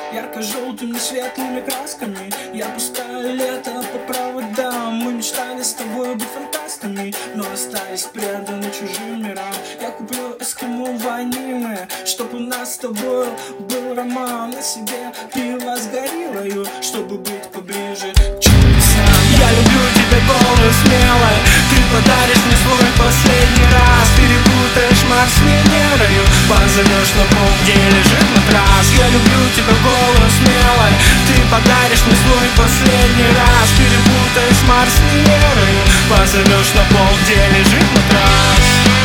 ярко-желтыми светлыми красками. Я пускаю лето по проводам. Мы мечтали с тобой быть фантастами, но остались преданы чужим мирам. Я куплю эскимо ванильное, чтоб у нас с тобой был роман. На себе пиво с гориллою, чтобы быть поближе к чудесам. Я люблю тебя голой, смелой. Ты подаришь мне свой последний раз. Перепутаешь Марс с Венерою, позовешь на пол, где лежит матрас. Я люблю тебя голой, смелой. Ты подаришь мне свой последний раз. Перепутаешь Марс с Венерою, позовешь на пол, где лежит матрас.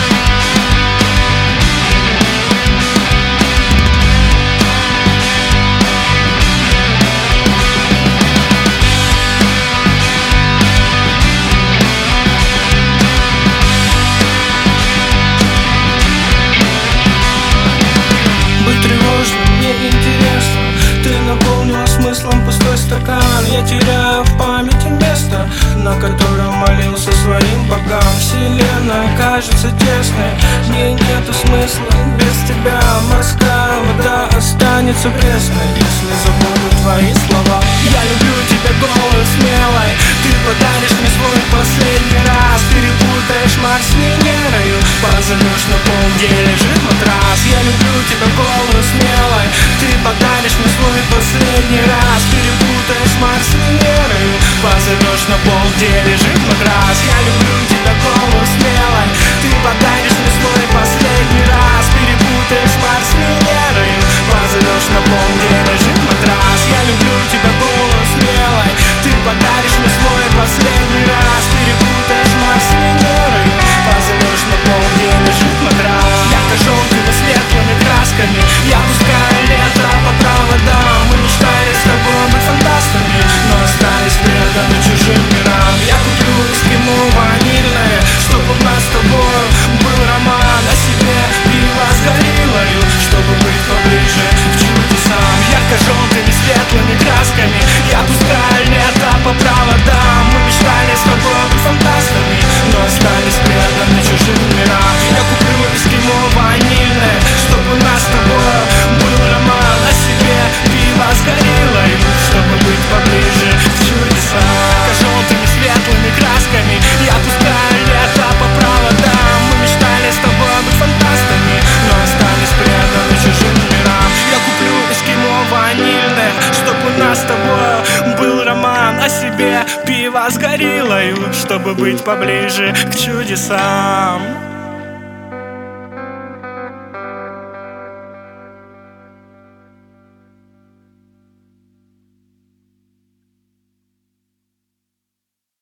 Смыслом пустой стакан. Я теряю в памяти место, на котором молился своим богам. Вселенная кажется тесной, в ней нету смысла. Без тебя морская вода останется пресной, если забуду твои слова. Я люблю тебя голой, смелой. Ты подаришь мне свой последний раз. Перепутаешь Марс с Венерою, позовешь на пол, где лежит матрас. Я люблю тебя голой, смелой. Ты подаришь мне свой последний раз. Перепутаешь Марс с Венерою, позовешь на пол, где лежит матрас. Я люблю тебя голой, смелой. Ты подаришь мне свой последний раз. Перепутаешь Марс с Венерою, позовешь на пол, где лежит матрас. Я люблю тебя голой, смелой. Ты подаришь мне свой последний раз. Перепутаешь Марс с Венерою, позовешь на пол, где лежит матрас. Ярко-желтыми светлыми красками я пускаю лето по проводам. Мы мечтали с тобой быть фантастами, но остались преданы чужим мирам. Я куплю эскимо ванильное, чтоб у нас с тобой был роман. О себе пиво с гориллою, чтобы быть поближе к чудесам. Ярко-желтыми светлыми красками я пускаю лето по проводам. Мы мечтали с тобой быть фантастами, но остались преданы чужим мирам. Я куплю эскимо ванильное, чтоб у нас с тобой был роман. О себе пиво с гориллою, чтобы быть поближе к чудесам. Ярко-желтыми светлыми красками я пускаю лето по проводам. Мы мечтали с тобой быть фантастами, но остались преданы чужим мирам. Я куплю эскимо ванильное, чтоб у нас с тобой был роман. О себе пиво с гориллою, чтобы быть поближе к чудесам.